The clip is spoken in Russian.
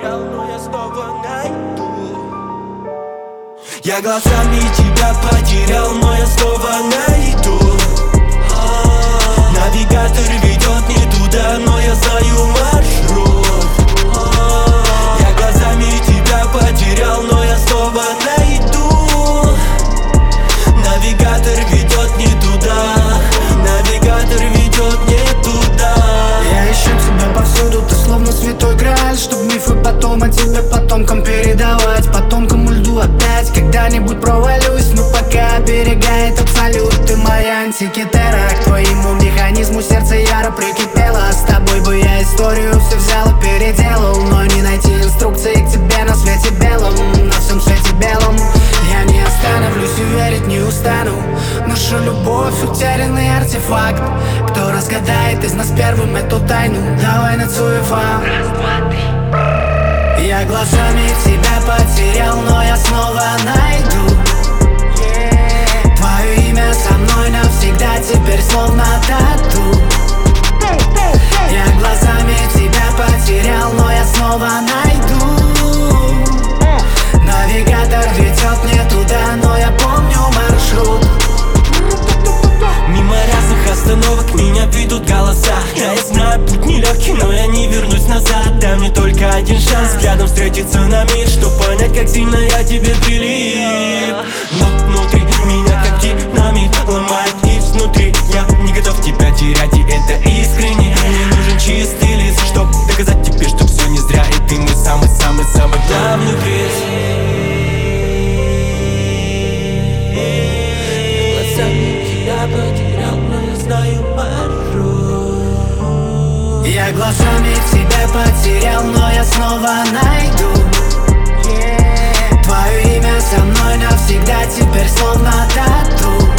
потерял, но я снова найду. Я глазами тебя потерял, но я снова найду. Навигатор ведет не туда, но я знаю маршрут. Я глазами тебя потерял, но я снова найду. Навигатор ведет не туда. Навигатор ведет не туда. Я ищу тебя повсюду, ты словно святой грааль, чтоб мифы потом о тебе потомкам передавать. По тонкому льду опять когда-нибудь провалюсь, но пока оберегает абсолют. Ты моя антикитера, к твоему механизму сердце яро прикипело. С тобой бы я историю все взял и переделал, но не найти инструкции к тебе на свете белом. На всем свете белом я не остановлюсь и верить не устану. Наша любовь утерянный артефакт. Кто разгадает из нас первым эту тайну? Давай на цуефа. Я глазами тебя потерял, но я снова найду. Твое имя со мной навсегда, теперь словно тату. Я глазами тебя потерял, но я снова найду. Навигатор ведет не туда, но я помню маршрут. Мимо разных остановок меня ведут голоса. Да, я знаю, путь нелегкий, но я не вернусь назад. Дай мне только один шанс взглядом встретиться на миг, чтоб понять, как сильно я тебе прилип. Но внутри меня как динамит ломает изнутри. Я не готов тебя терять, и это искренне. Мне нужен чистый лист, чтоб доказать тебе, что все не зря. И ты мой самый-самый-самый главный приз. Я потерял, но я знаю маршрут. Я глазами тебя потерял, но я снова найду. Твое имя со мной навсегда, теперь словно тату.